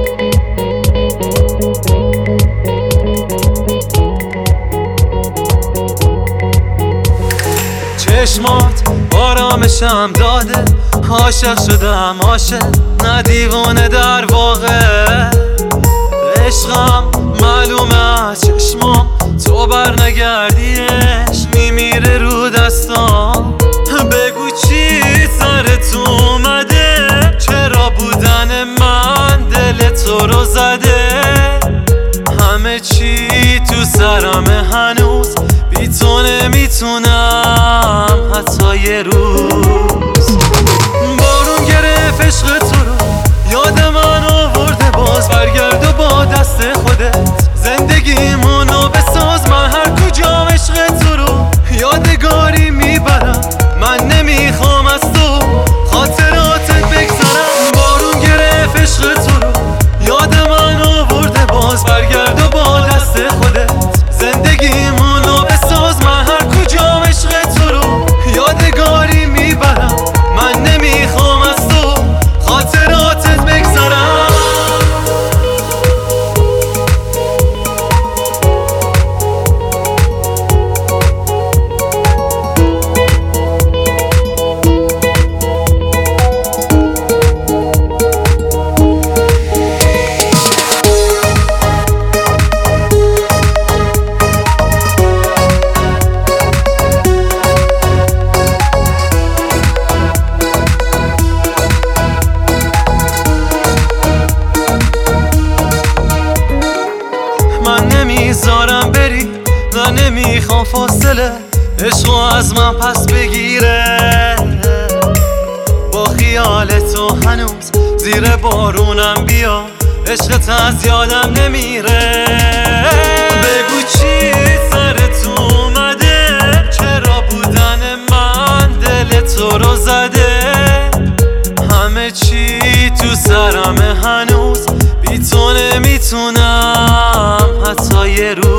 چشمات آرامشم داده، عاشق شدم عاشق نه دیوانه در واقع. عشقم معلومه از چشمام، تو بر نگردیش میمیره رو دستام. بگو چی سرت اومده، چرا بودن من دل تو رو زده. همه چی تو سرمه هنوز، بی تو نمیتونم حتی یه روز. بارون گرفت عشق تو رو، یاد من آورده، باز برگرد و با دست خودت زندگیمونو بساز. من هر کجا عشق تو رو یادگاری میبرم، من نمیخوام از تو خاطراتت بگذرم. بارون گرفت عشق تو رو، یاد من آورده، باز برگرد و با دست خودت زندگیمونو بساز. من هر کجا عشق تو رو یادگاری میبرم، من نمیخوام از تو خاطراتت بگذرم. من نمیذارم بری و نمیخوام فاصله عشقو از من پس بگیره. با خیال تو هنوز زیر بارونم بیا، عشقت از یادم نمیره. بگو چی سرت اومده، چرا بودن من دل تو رو زده. همه چی تو سرمه هنوز، بی تو نمیتونم حتی یه روز.